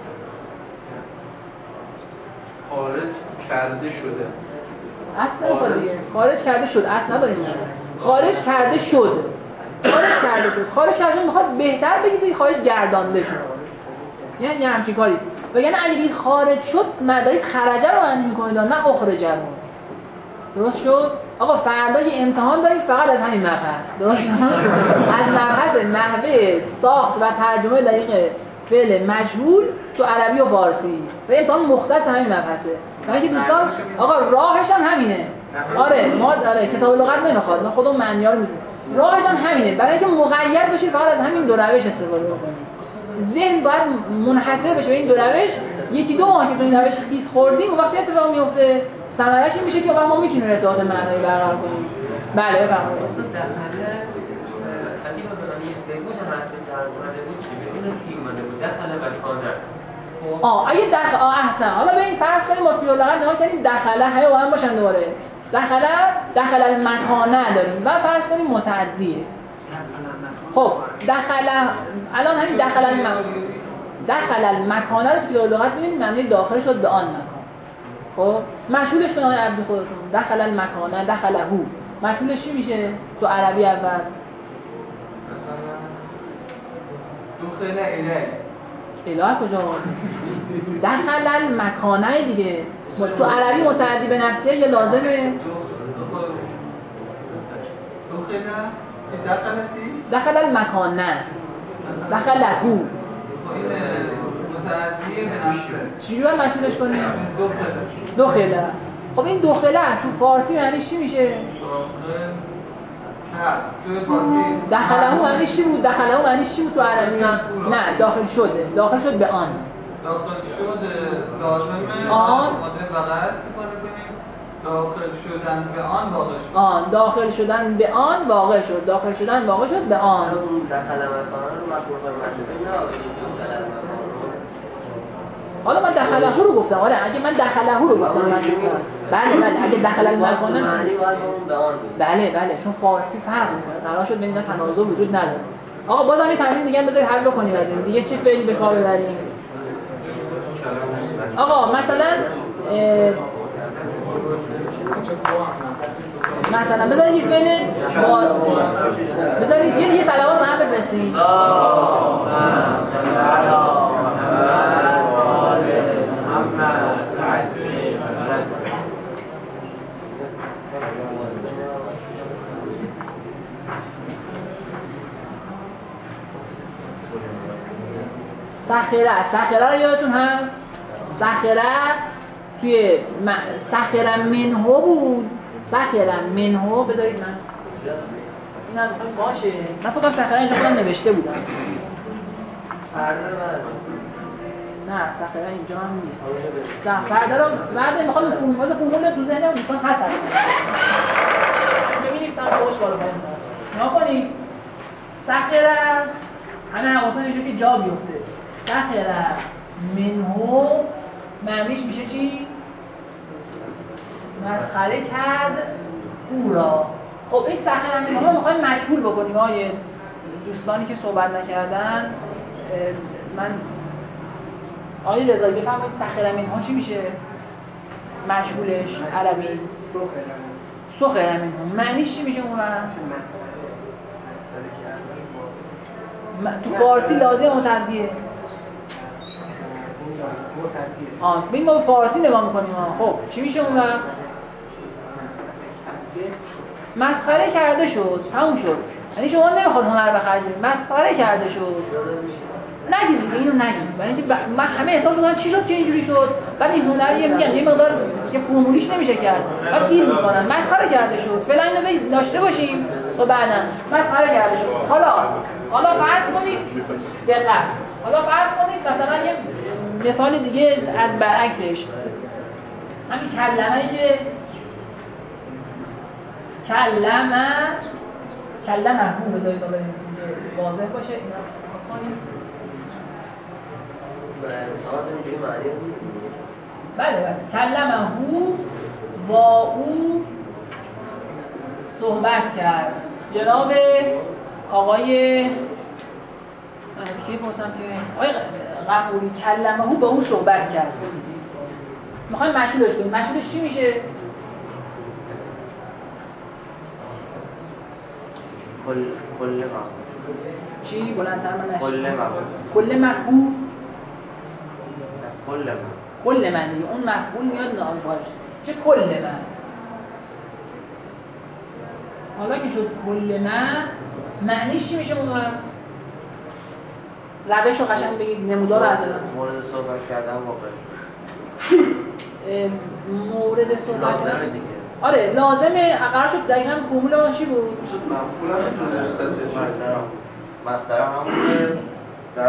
خارج کرده شده. اصل نمیخواد دیگه. خارج کرده شد. اصل نداریم. خارج کرده شد. خارج کرده میخواد بهتر بگید خارج گردانده شد. یعنی همچین کاری. وگرنه اگه بگید خارج شد دارید خرجه رو معنی میکنید نه اخرجه رو. درست شد؟ آقا فردا یه امتحان داریم فقط از همین مبحث. درست شد؟ از مبحث نحوه ساخت و ترجمه دقیق فعل مجهول تو عربی و فارسی. و امتحان مختص همین مبحثه. یعنی دوستان آقا راهش هم همینه. آره کتاب لغت نمیخواد. نه خودمون معنی‌ها رو میدونیم. راهش هم همینه. برای اینکه مقید بشید فقط از همین دو روش استفاده بکنید. ذهن باید منحصر بشه به این دو روش. یکی دو ماه که تو این روش خیس خوردیم اون وقت چه اتفاقی میفته؟ ثمره‌اش این میشه که آقا ما میتونیم ارتباط معنایی برقرار کنیم. بله بفرمایید. خطیب برانی سیمون حرف ترجمه بود چی بدون کی اومده بود دخل مکانه. اگه احسن. حالا به این فرض کنیم مطبیع اللغت نگاه کنیم دخله همه با هم باشن دوباره. دخل المکانه داریم و فرض کنیم متعدیه. خب الان همین دخل المکانه رو که لغت می‌بینید معنی داخل شد به آن مکان. خب مشمولش کنید آقای عبدی خودتون. دخل المکانه دخله مشمولش چی میشه تو عربی اول؟ دخل اله کجا دخل المکانه دیگه. تو عربی متعدی به نفسه یا لازمه؟ دخل المکانه دخله متعدی به نفسه. چجوری باید مشهورش کنیم؟ دو خله. دو خله. خب این دو خله تو فارسی معنی چی میشه؟ دخله معنی چی بود؟ دخله معنی چی بود تو عربی؟ نه داخل شده. داخل شد به آن. داخل شد لازمه آن بغل داخل شدن به آن واقع شد. آن داخل شدن به آن واقع شد. داخل شدن واقع شد به آن. دخل مکان رو مفعول مجهول حالا من دخله رو گفتم. آره اگه من دخله رو گفتم بله اگه دخل المکان معنی باید اون به آن بود. بله چون فارسی فرق میکنه. قرار شد ببینید تناظر وجود نداره. آقا بازم یه تمرین دیگه بذارید حل بکنیم از این. دیگه چه فعلی به کار ببریم؟ آقا مثلا بذارید یه فعل بذارید یه صلوات هم بفرستید. سخره رو یادتون هست؟ سخره توی سخره منهو بود. سخره منهو بذارید من اینم باشه. من فکرم سخره اینجا خودم نوشته بودم. نه سخره اینجا هم نیست. فردا رو بعد میخوام فرموز تو ذهنم میخوام هست. اینجا می‌نویسم خوش بالا پایین. نگاه کنید. سخره همه حواسا اینجا که جا بیفته. سخره منهو معنیش میشه چی؟ مسخره کرد او را. خب این سخره منهو میخوایم مجهول بکنیم. آیه دوستانی که صحبت نکردن من آقای رضایی بفرمایید سخره منها چی میشه؟ مجهولش عربی سخره منها معنیش چی میشه اون تو فارسی لازم متعدیه. ببین ما به فارسی نگاه میکنیم. خب چی میشه اون مسخره کرده شد. تموم شد. یعنی شما نمیخواد هنر بخرید. مسخره کرده شد. نگید دیگه اینو نگید. برای اینکه من همه احساس می‌کنم چی شد که اینجوری شد. بعد این هنریه میگن یه مقدار که فرمولیش نمیشه کرد. بعد گیر می‌کنن. مسخره کرده شد. فعلا اینو داشته باشیم و بعداً مسخره کرده شد. حالا فرض کنید دقت. حالا فرض کنید مثلا یه مثال دیگه از برعکسش. همین کلمه‌ای که کلمه هم بذارید تا بنویسیم که واضح باشه. اینا کنید. بله کلمه با او صحبت کرد. جناب آقای من از کی پرسم که آقای غفوری کلمه با او صحبت کرد. میخوایم مشهورش کنیم. مشهورش چی میشه؟ کل چی؟ بلندتر من نشد. کل مفعول کل من دیگه اون مفعول میاد نامفاعل چه کل من. حالا که شد کل من معنیش چی میشه اون روش رو قشنگ بگید. نمودار رو عددم مورد صحبت کردن واقع مورد صحبت کردن دیگه. آره لازمه. قرار شد دقیقاً فرمول ما چی بود؟ مصدر همونه در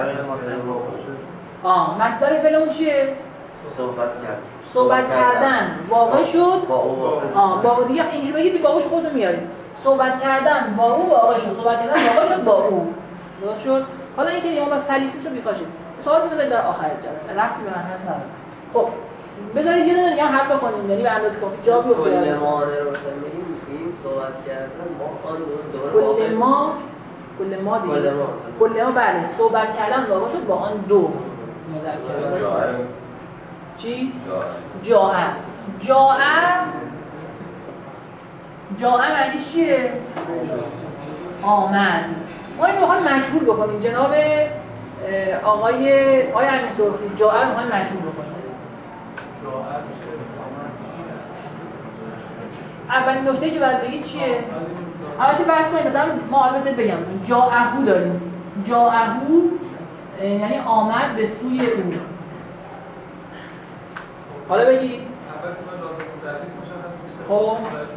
مصدر فعل اون چیه؟ صحبت کردن واقع شد با او دیگه. اینجوری بگید با اوش خودتون میارید. صحبت کردن با او واقع شد. صحبت کردن واقع شد با او. درست شد. حالا اینکه یه اون سلیقه‌اش رو بیخواشید. سوال بذارید در آخر جلسه. رفتی به من هست نداره. خب بذارید یه دونه دیگه هم حل بکنیم. یعنی به اندازه کافی جا بیفته. کل ما رو میگیم صحبت کردن ما آن دوباره کل ما دیگه. کل ما بله صحبت کردن واقع شد با آن دو مذکر. چی؟ جاء معنی چیه؟ آمد. ما اینو میخوایم مجبور بکنیم. جناب آقای امین سرخی جاء رو میخوایم مجبور بکنیم. اولین نکته که باید بگید چیه؟ البته بحث نکردم. ما البته بگم جاءهو داریم. جاءهو یعنی آمد به سوی او. حالا بگید خب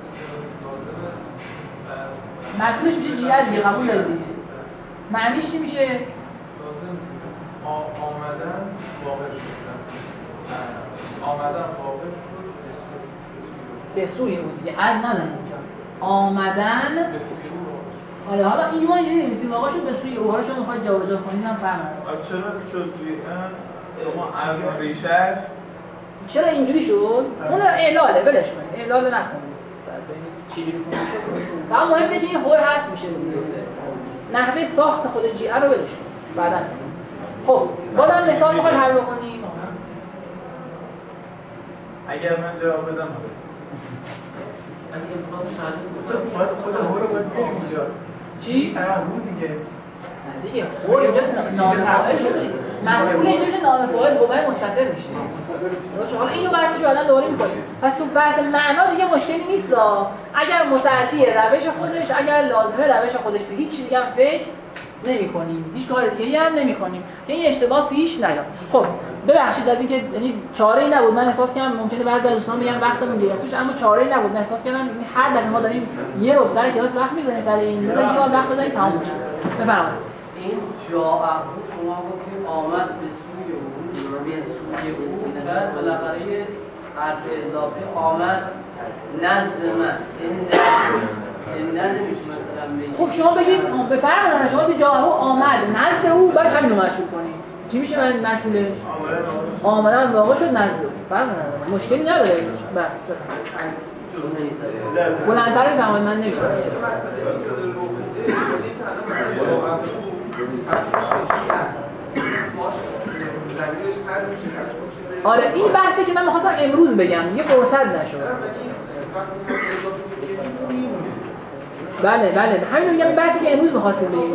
معنیش میشه جیه دیگه، قبول دارید دیگه. معنیش چی میشه؟ آمدن واقع شد، آمدن واقع شد به سوی او دیگه، از نداریم اینجا آمدن. آره حالا این ما اینجوری نیستیم واقع شد به سوی او. حالا شما میخواید جابجا کنید هم فرق نداره. چرا شد توی شما از ریشه چرا اینجوری شد؟ اون اعلاله، ولش کنید، اعلاله نکنید. چجوری کنید؟ فقط مهم اینه که این هو هست میشه دیگه. نحوه ساخت خود جیه رو ولش کنید. بعداً خب بازم مثال میخواید حل بکنید. اگر من جواب بدم خود هو رو باید بریم اینجا. چی؟ هو دیگه. دیگه هو اینجا نامفاعل شده. مفعول اینجا میشه نامفاعل، هو مستتر میشه. درسته؟ حالا اینو بحثش بعداً دوباره می‌کنیم. پس تو بحث معنا دیگه مشکلی نیست. اگر متعدی روش خودش، اگر لازمه روش خودش، به هیچ چیزی دیگه هم فکر نمی‌کنیم. هیچ کار دیگه‌ای هم نمی‌کنیم. که این اشتباه پیش نیاد. خب ببخشید از اینکه یعنی چاره‌ای نبود. من احساس کردم ممکنه بعضی از دوستان بگن وقتمون گرفتش، اما چاره‌ای نبود. من احساس کردم این هر دفعه ما داریم یه رو سر کلاس وقت می‌ذاریم سر این، بذار یه وقت بذاریم تموم بشه. بفرمایید. این جاء شما گفتید آمد به سوی او، به سوی او بعد بالاخره یه حرف اضافه آمد نزد من. این نمیشه مثلا بگید. خب شما بگید به فرق نداره، شما که جاء آمد نزد او بعد همین رو مشغول کنید. چی میشه من مشغولش؟ آمدن واقع شد نزد او. فرق نداره. مشکلی نداره. بله. بلندتر بفرمایید من نمی‌شنوم. آره این بحثی که من می‌خواستم امروز بگم یه فرصت نشد. بله همین میگم بحثی که امروز می‌خواستیم بگیم.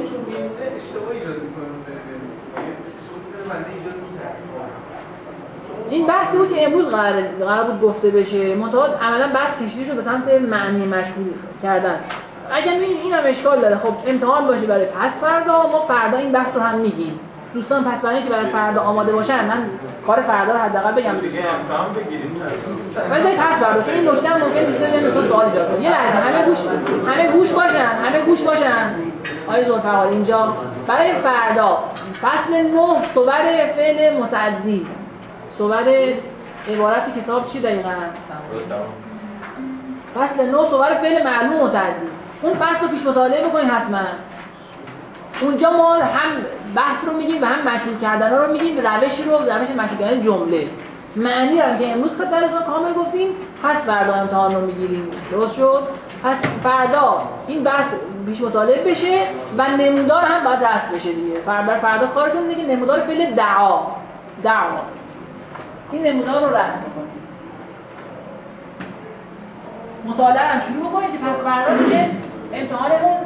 این بحثی بود که امروز قرار بود گفته بشه، منتها عملاً بحث کشیده شد به سمت معنی مشهور کردن. اگر می‌بینید اینم اشکال داره، خب امتحان باشه برای پس فردا، ما فردا این بحث رو هم میگیم. دوستان پس برای اینکه برای فردا آماده باشن، من کار فردا رو حداقل بگم دوستان. بذارید پس فردا که این نکته هم ممکن دوستان یه سوال ایجاد کنه. یه لحظه همه گوش باشن. آقای ذوالفقار اینجا برای فردا فصل 9 صور فعل متعدی. صور عبارت کتاب چی دقیقاً؟ فصل 9 صور فعل معلوم متعدی. اون فصل رو پیش مطالعه بکنید حتما. اونجا ما هم بحث رو میگیم و هم مشغول کردن رو میگیم، روش مشغول کردن جمله. معنی هم که امروز خدمتتون کامل گفتیم، پس فردا امتحان رو میگیریم. درست شد؟ پس فردا این بحث پیش مطالعه بشه و نمودار هم باید رسم بشه دیگه. فردا کارتون دیگه نمودار فعل دعا. این نمودار رو رسم کنید. مطالعه هم شروع کنید که پس فردا دیگه امتحانمون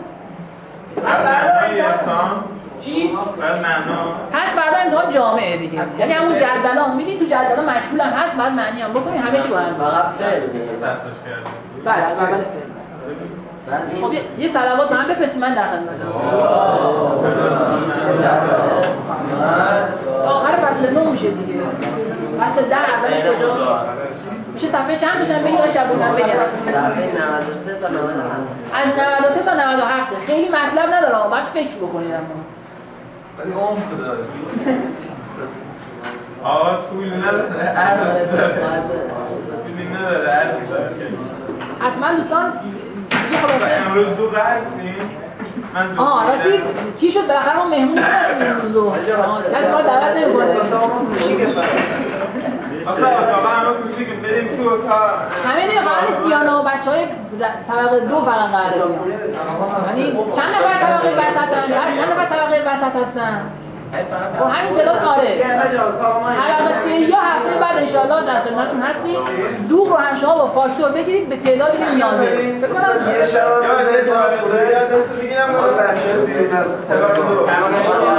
چی؟ پس فردا امتحان جامعه دیگه. یعنی همون جدولا میدید تو جدولا مشغول هم هست، بعد معنی هم بکنید همه چی با هم. فقط فعل دیگه. بله فعل. خب یه صلوات من بفرستید من در خدمتم. آخر فصل 9 میشه دیگه. فصل 10 اولش کجا؟ میشه صفحه چند داشتن بگید آقای شبونم بگم؟ صفحه 93 تا 97. از 93 تا 97 خیلی مطلب نداره، باید فکر بکنید اما. ولی عمق داره. آقا طول نداره. طول نداره. حتما دوستان دیگه خلاصه امروز دو هستیم. راستی چی شد بالاخره ما مهمون هستیم امروز رو. کسی ما دعوت نمی‌کنه. همه دیگه قرار نیست بیان و بچه‌های طبقه 2 فقط قراره بیان. یعنی چند نفر طبقه وسط هستن؟ چند نفر طبقه وسط هستن؟ و همین تعداد طبقه 3 یا هفته بعد ان شاءالله در خدمتتون هستیم. دوغ رو هم شما با فاکتور بگیرید به تعدادی که نیازه. فکر کنم